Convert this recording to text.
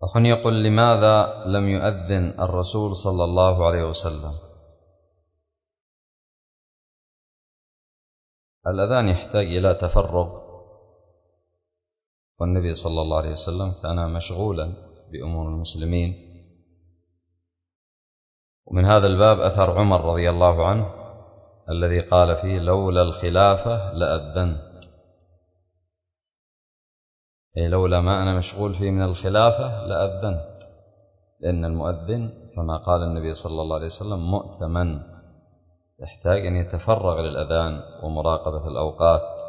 أخ يقول: لماذا لم يؤذن الرسول صلى الله عليه وسلم؟ الأذان يحتاج إلى تفرغ، والنبي صلى الله عليه وسلم كان مشغولا بأمور المسلمين. ومن هذا الباب أثر عمر رضي الله عنه الذي قال فيه: لولا الخلافة لأذنت، أي لولا ما أنا مشغول فيه من الخلافة لأذنت، لأن المؤذن كما قال النبي صلى الله عليه وسلم مؤتمن، يحتاج أن يتفرغ للأذان ومراقبة الأوقات.